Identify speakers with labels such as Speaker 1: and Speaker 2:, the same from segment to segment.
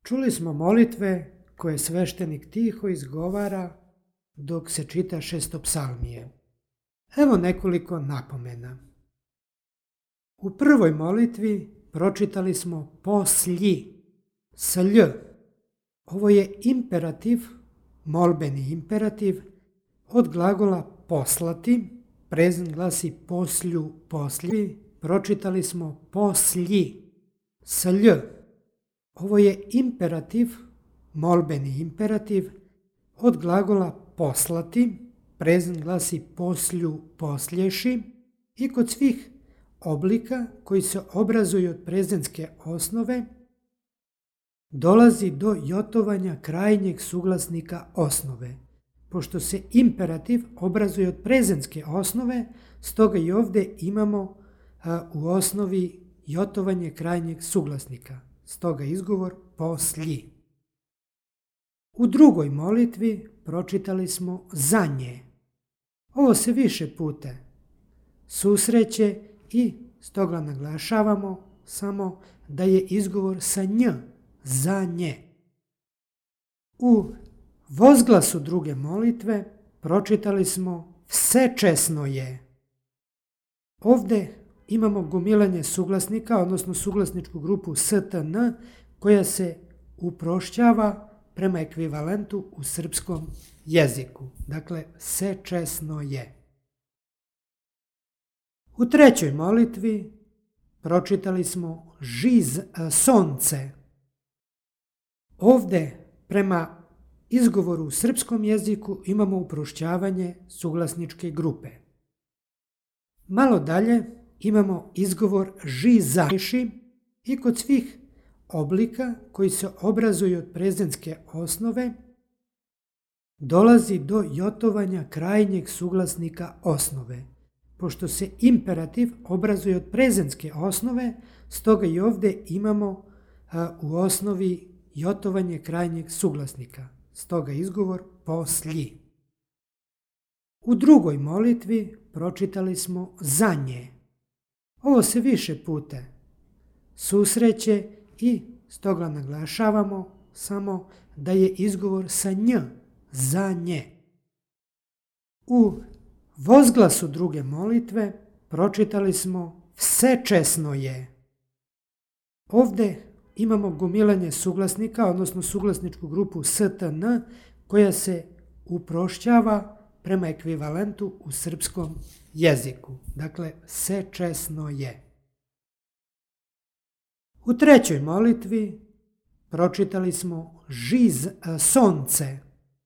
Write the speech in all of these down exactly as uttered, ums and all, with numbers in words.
Speaker 1: Čuli smo molitve koje sveštenik tiho izgovara dok se čita šestopsalmije. Evo nekoliko napomena. U prvoj molitvi pročitali smo poslji, s lj. Ovo je imperativ, molbeni imperativ, od glagola poslati, prezent glasi poslju, poslji, pročitali smo poslji, s lj. Ovo je imperativ, molbeni imperativ, od glagola poslati, prezent glasi poslju, poslješi, i kod svih oblika koji se obrazuju od prezentske osnove dolazi do jotovanja krajnjeg suglasnika osnove. Pošto se imperativ obrazuje od prezentske osnove, stoga i ovdje imamo a, u osnovi jotovanje krajnjeg suglasnika. Stoga izgovor poslji. U drugoj molitvi pročitali smo za nje. Ovo se više puta susreće i stoga naglašavamo samo da je izgovor sa nj, za nje. U vozglasu druge molitve pročitali smo всечесно je. Ovdje imamo gomilanje suglasnika, odnosno suglasničku grupu stn, koja se uprošćava prema ekvivalentu u srpskom jeziku. Dakle, всечесно je. U trećoj molitvi pročitali smo žiz sonce. Ovdje prema izgovoru u srpskom jeziku imamo uprošćavanje suglasničke grupe. Malo dalje imamo izgovor žizaši i kod svih oblika koji se obrazuju od prezentske osnove dolazi do jotovanja krajnjeg suglasnika osnove. Pošto se imperativ obrazuje od prezentske osnove, stoga i ovdje imamo a, u osnovi jotovanje krajnjeg suglasnika. Stoga izgovor poslji. U drugoj molitvi pročitali smo za nje. Ovo se više puta susreće i stoga naglašavamo samo da je izgovor sa nj, za nje. U vozglasu druge molitve pročitali smo всечесно je. Ovdje imamo gomilanje suglasnika, odnosno suglasničku grupu stn, koja se uprošćava prema ekvivalentu u srpskom jeziku. Dakle, всечесно je. U trećoj molitvi pročitali smo žiz sonce.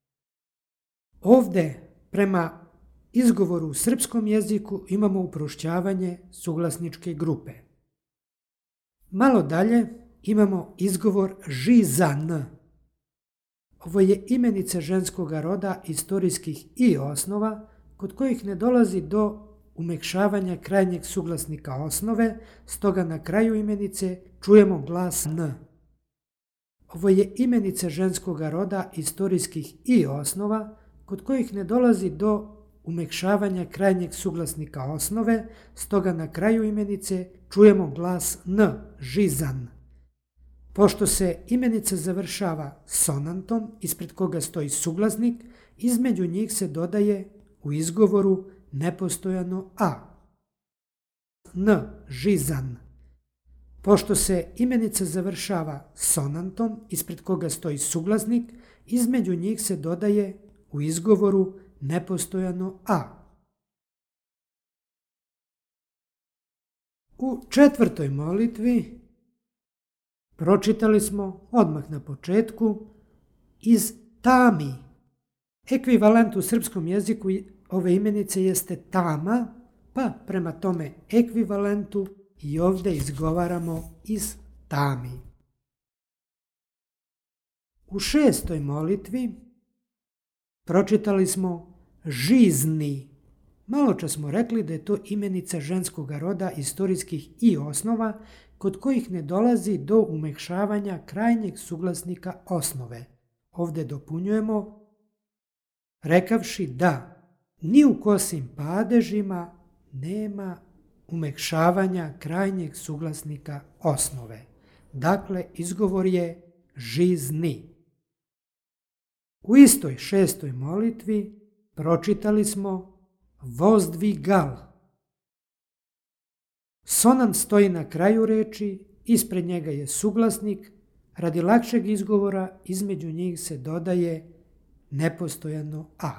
Speaker 1: Ovdje prema izgovoru u srpskom jeziku imamo uprošćavanje suglasničke grupe. Malo dalje imamo izgovor žizan. Ovo je imenica ženskog roda istorijskih i osnova kod kojih ne dolazi do umekšavanja krajnjeg suglasnika osnove, stoga na kraju imenice čujemo glas n. Ovo je imenica ženskog roda istorijskih i osnova kod kojih ne dolazi do umekšavanja krajnjeg suglasnika osnove, stoga na kraju imenice čujemo glas n, žizan. Pošto se imenica završava sonantom, ispred koga stoji suglasnik, između njih se dodaje u izgovoru nepostojano a. N, žizan. Pošto se imenica završava sonantom, ispred koga stoji suglasnik, između njih se dodaje u izgovoru nepostojano a. U četvrtoj molitvi pročitali smo odmah na početku iz tami. Ekvivalent u srpskom jeziku ove imenice jeste tama, pa prema tome ekvivalentu i ovdje izgovaramo iz tami. U šestoj molitvi pročitali smo žizni. Maločas smo rekli da je to imenica ženskog roda istorijskih i osnova kod kojih ne dolazi do umekšavanja krajnjeg suglasnika osnove. Ovdje dopunjujemo rekavši da ni u kosim padežima nema umekšavanja krajnjeg suglasnika osnove. Dakle, izgovor je žizni. U istoj šestoj molitvi pročitali smo vozdvigal. Sonan stoji na kraju reči, ispred njega je suglasnik, radi lakšeg izgovora između njih se dodaje nepostojano a.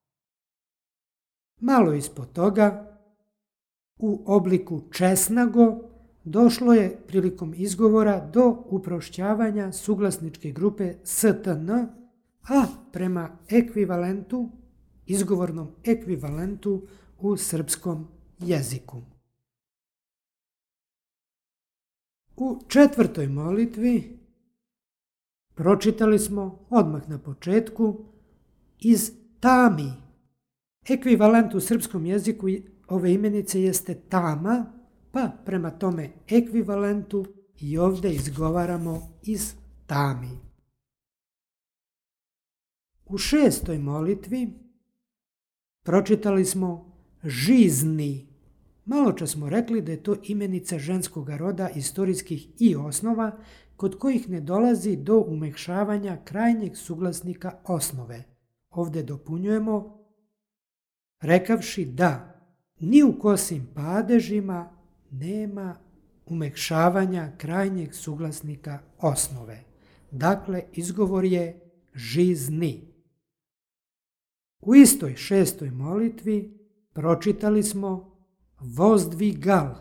Speaker 1: Malo ispod toga, u obliku česnago, došlo je prilikom izgovora do uprošćavanja suglasničke grupe stn, a prema ekvivalentu, izgovornom ekvivalentu u srpskom jeziku. U četvrtoj molitvi pročitali smo odmah na početku iz tami. Ekvivalent u srpskom jeziku ove imenice jeste tama, pa prema tome ekvivalentu i ovdje izgovaramo iz tami. U šestoj molitvi pročitali smo žizni. Maločas smo rekli da je to imenica ženskog roda istorijskih i osnova kod kojih ne dolazi do umekšavanja krajnjeg suglasnika osnove. Ovdje dopunjujemo rekavši da ni u kosim padežima nema umekšavanja krajnjeg suglasnika osnove. Dakle, izgovor je žizni. U istoj šestoj molitvi pročitali smo vozdvigal.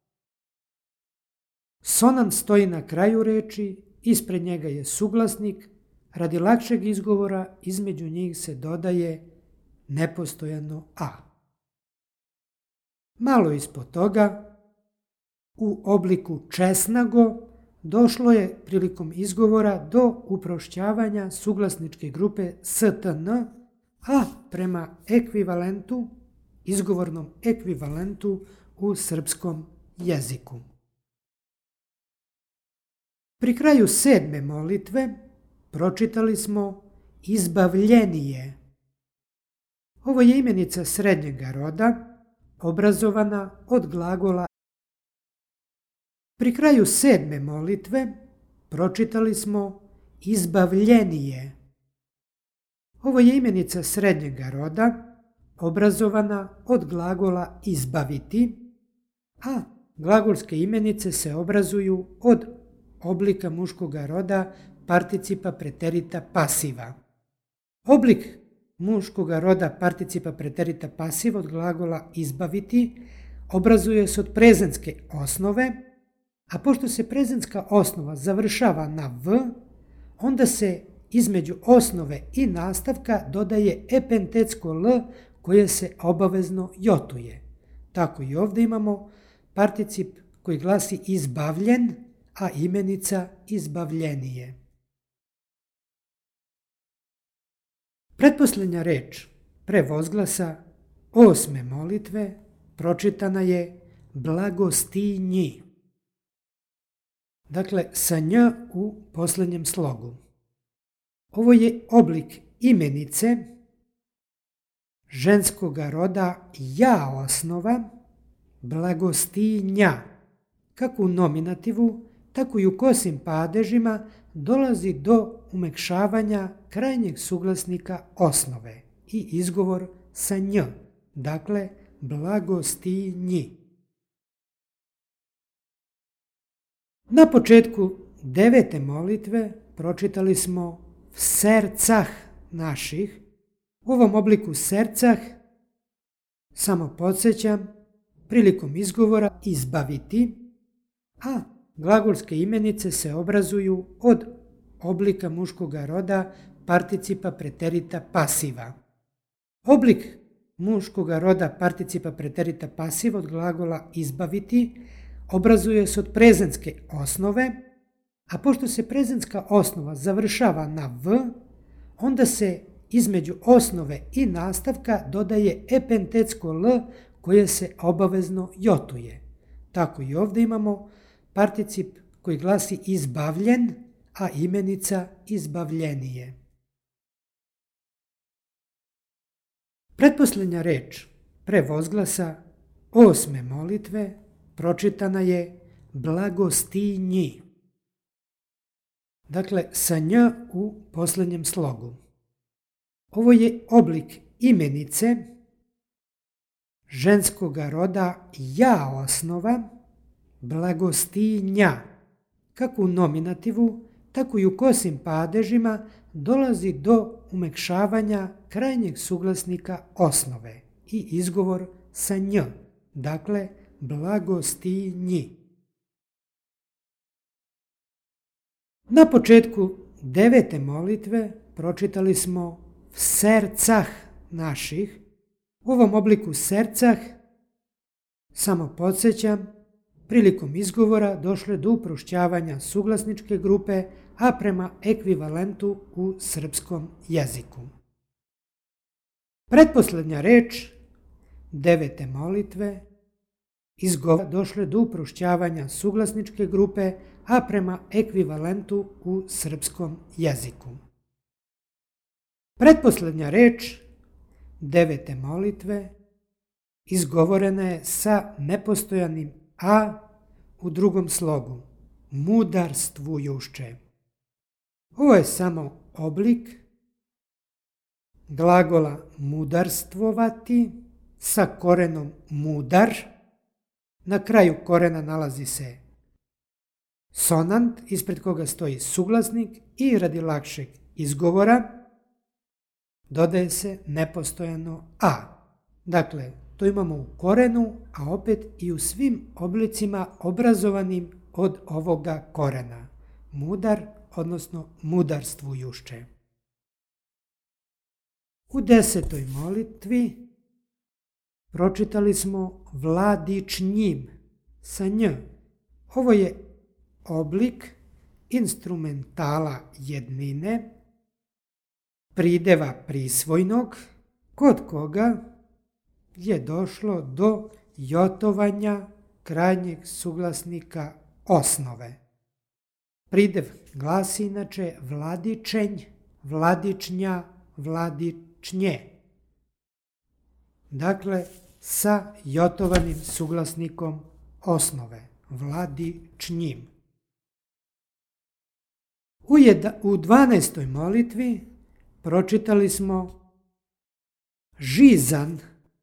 Speaker 1: Sonan stoji na kraju reči, ispred njega je suglasnik, radi lakšeg izgovora između njih se dodaje nepostojano a. Malo ispod toga, u obliku česnago, došlo je prilikom izgovora do uprošćavanja suglasničke grupe stn, a prema ekvivalentu, izgovornom ekvivalentu u srpskom jeziku. Pri kraju sedme molitve pročitali smo izbavljenije. Ovo je imenica srednjega roda, obrazovana od glagola. Pri kraju sedme molitve pročitali smo izbavljenije. Ovo je imenica srednjega roda, obrazovana od glagola izbaviti, a glagolske imenice se obrazuju od oblika muškoga roda participa preterita pasiva. Oblik muškoga roda participa preterita pasiva od glagola izbaviti obrazuje se od prezenske osnove, a pošto se prezenska osnova završava na v, onda se između osnove i nastavka dodaje epentetsko l koje se obavezno jotuje. Tako i ovdje imamo particip koji glasi izbavljen, a imenica izbavljenije. Pretposljednja reč prevozglasa osme molitve pročitana je blagostinji. Dakle, sa nj u posljednjem slogu. Ovo je oblik imenice ženskoga roda ja osnova, blagostinja. Kako u nominativu, tako i u kosim padežima dolazi do umekšavanja krajnjeg suglasnika osnove i izgovor sa nj, dakle blagostinji. Na početku devete molitve pročitali smo v sercah naših. U ovom obliku sercah, samo podsjećam, prilikom izgovora izbaviti, a glagolske imenice se obrazuju od oblika muškoga roda participa preterita pasiva. Oblik muškoga roda participa preterita pasiva od glagola izbaviti obrazuje se od prezenske osnove, a pošto se prezenska osnova završava na v, onda se između osnove i nastavka dodaje epentetsko l koje se obavezno jotuje. Tako i ovdje imamo particip koji glasi izbavljen, a imenica izbavljenije. Pretposljednja reč prevozglasa osme molitve pročitana je blagostinji. dakle sa nj u posljednjem slogu. Ovo je oblik imenice ženskoga roda ja osnova, blagostinja. Kako u nominativu, tako i u kosim padežima dolazi do umekšavanja krajnjeg suglasnika osnove i izgovor sa nj, dakle blagostinji. Na početku devete molitve pročitali smo v sercah naših. U ovom obliku sercah, samo podsjećam, prilikom izgovora došlo je do uprošćavanja suglasničke grupe, a prema ekvivalentu u srpskom jeziku. Pretposlednja reč devete molitve izgovora došlo je do uprošćavanja suglasničke grupe, a prema ekvivalentu u srpskom jeziku. Pretposlednja reč devete molitve izgovorena je sa nepostojanim a u drugom slogu, mudarstvujušće. Ovo je samo oblik glagola mudarstvovati sa korenom mudar. Na kraju korena nalazi se sonant ispred koga stoji suglasnik i radi lakšeg izgovora dodaje se nepostojano a. Dakle, to imamo u korenu, a opet i u svim oblicima obrazovanim od ovoga korena. Mudar, odnosno mudarstvujušće. U desetoj molitvi pročitali smo vladičnjim sa nj. Ovo je oblik instrumentala jednine, prideva prisvojnog, kod koga je došlo do jotovanja krajnjeg suglasnika osnove. Pridev glasi inače vladičenj, vladičnja, vladičnje. Dakle, sa jotovanim suglasnikom osnove, vladičnjim. U, jeda, u dvanaestoj molitvi pročitali smo žizan.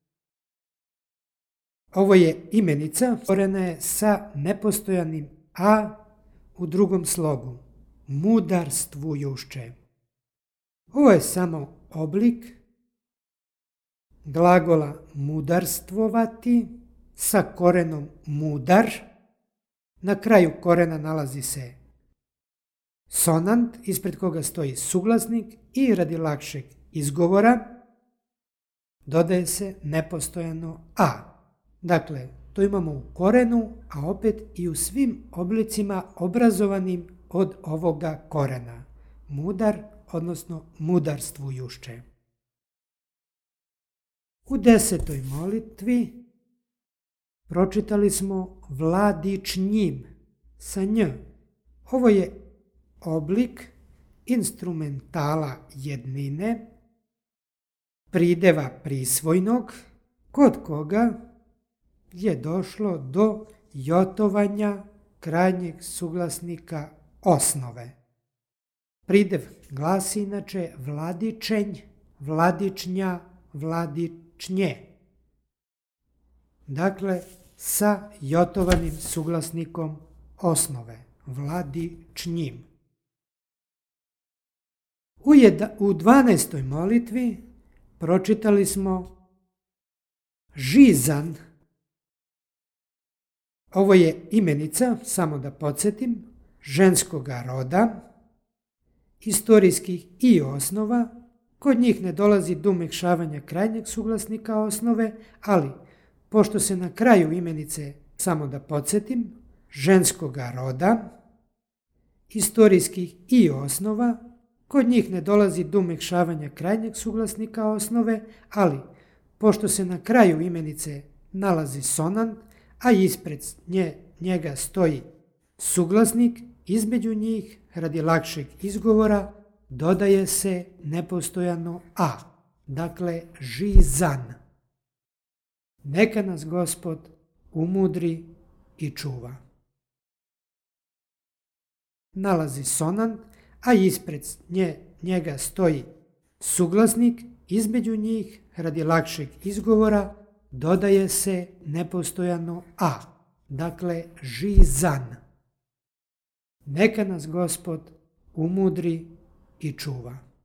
Speaker 1: Ovo je imenica, stvorena je sa nepostojanim a u drugom slogu, mudarstvujušće. Ovo je samo oblik glagola mudarstvovati sa korenom mudar. Na kraju korena nalazi se sonant ispred koga stoji suglasnik i radi lakšeg izgovora dodaje se nepostojano a. Dakle, to imamo u korenu, a opet i u svim oblicima obrazovanim od ovoga korena. Mudar, odnosno mudarstvujušće. U desetoj molitvi pročitali smo vladičnjim sa nj. Ovo je oblik instrumentala jednine, prideva prisvojnog, kod koga je došlo do jotovanja krajnjeg suglasnika osnove. Pridev glasi inače vladičenj, vladičnja, vladičnje. Dakle, sa jotovanim suglasnikom osnove, vladičnjim. U, jeda, u dvanaestoj molitvi pročitali smo žizan. Ovo je imenica, samo da podsjetim, ženskoga roda, istorijskih i osnova. Kod njih ne dolazi do umekšavanja krajnjeg suglasnika osnove, ali pošto se na kraju imenice, samo da podsjetim, ženskoga roda, istorijskih i osnova, kod njih ne dolazi do umekšavanja krajnjeg suglasnika osnove, ali pošto se na kraju imenice nalazi sonant, a ispred nje, njega stoji suglasnik, između njih, radi lakšeg izgovora, dodaje se nepostojano a, dakle žizan. Neka nas Gospod umudri i čuva. Nalazi sonant, a ispred nje, njega stoji suglasnik, između njih, radi lakšeg izgovora, dodaje se nepostojano a, dakle žizan. Neka nas Gospod umudri i čuva.